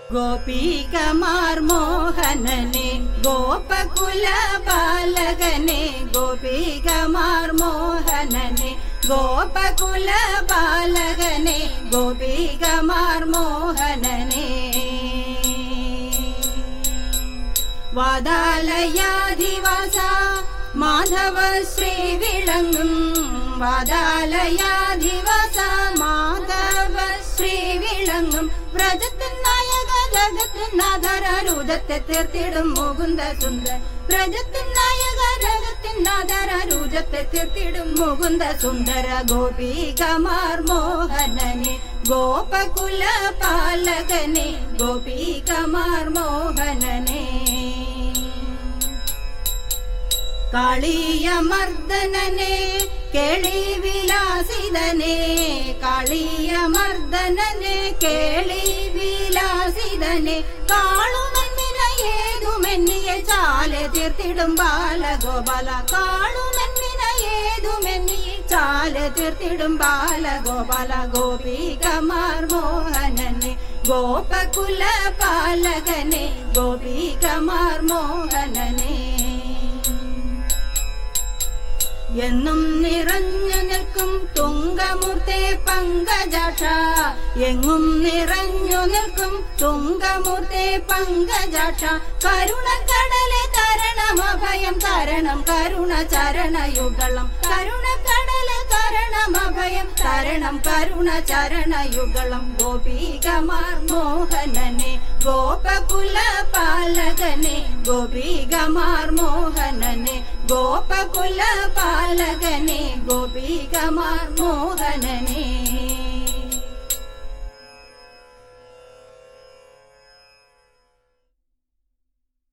गोपीकमार मोहनने गोपकुल बालकने गोपीकमार मोहनने गोपकुल बालकने गोपीकमार मोहनने वादालयाधिवासा माधव श्री विलंगुम वादालयाधिवासा माधव श्री विलंगुम व्रजतिन नायक जगतिन नाथर रुदत्ते तीर्थिडुम मुकुंद सुंदर व्रजतिन नायक जगतिन नाथर रुदत्ते तीर्थिडुम मुकुंद सुंदर गोपीकमार मोहनने गोपकुल पालकने गोपीकमार मोहनने काळीयमर्दनने केळि विलासिदने काळीयमर्दनने केळि विलासिदने काळुമെന്നിനയേതുമെന്നിയെ ചാലെ തീർത്തിടും ബാലഗോപാല കാളുമെന്നിനയേതുമെന്നിയെ ചാലെ തീർത്തിടും ബാലഗോപാല ഗോപീകമാർ മോഹനനെ ഗോപകുല പാലകനെ ഗോപീകമാർ മോഹനനെ എന്നും നിറഞ്ഞു നിൽക്കും തുംഗമൂർത്തേ പങ്കജാക്ഷ എങ്ങും നിറഞ്ഞു നിൽക്കും തുംഗമൂർത്തേ പങ്കജാക്ഷ കരുണക്കടലെ തരണമഭയം തരണം കരുണ ചരണയുഗളം കരുണക്കടലെ തരണമഭയം തരണം കരുണ ചരണയുഗളം ഗോപീകമാർ മോഹനനെ ഗോപകുല പാലകനെ ഗോപീകമാർ മോഹനനെ गोपकुल पालकने गोपीकमार मोहनने।